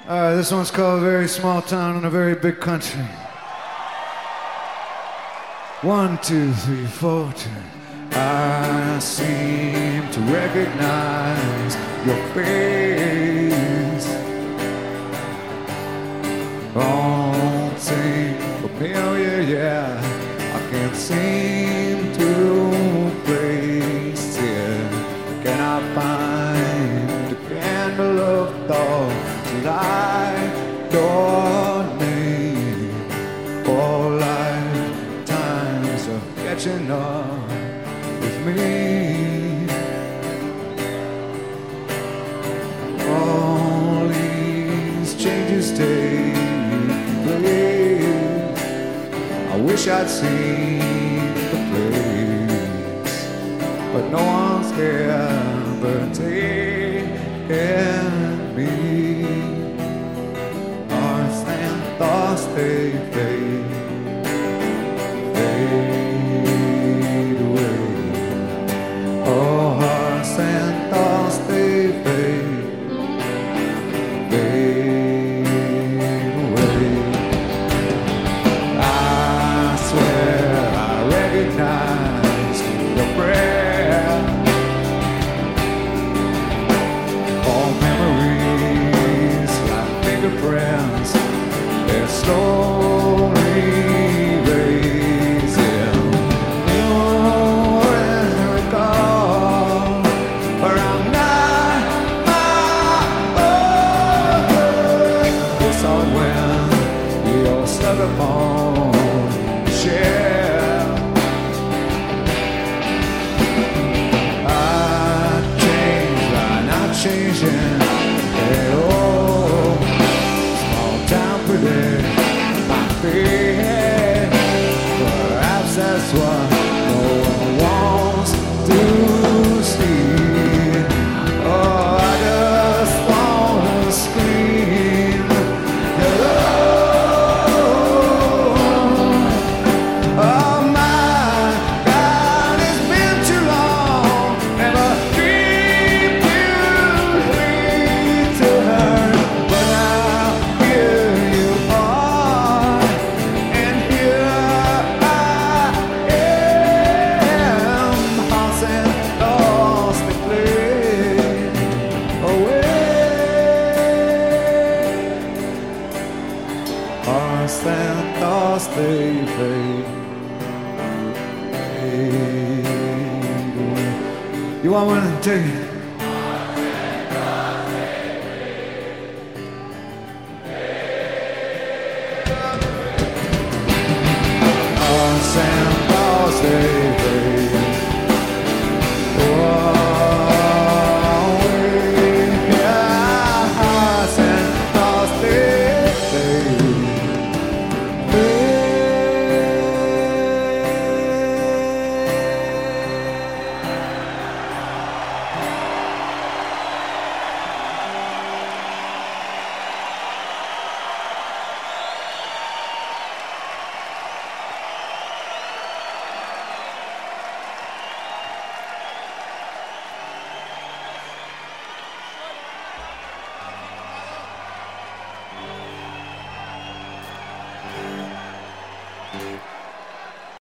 This one's called Very Small Town in a Very Big Country. 1, 2, 3, 4, 2. I seem to recognize your face. Don't seem familiar, yeah. I can't seem to place it. Can I find a candle of thought to light your name? For lifetimes of catching up with me. All these changes take place. I wish I'd seen the place, but no one's ever taken me. Hearts and thoughts, they fade away. Oh, hearts and thoughts, they fade away. I swear I recognize your breath. All memories like fingerprints, they're slowly erasing. You're in recall, or I'm not my own. We saw it when we all stuck upon the shelf. I changed by not changing at all. Small town pretty, my fear. Perhaps that's what no one wants to see. Oh, I just wanna scream hello. Oh my God, it's been too long. Never been to her, but now here you are, and here I am. Hearts and thoughts they fade away. Hearts and thoughts they fade away. You want one? Take it.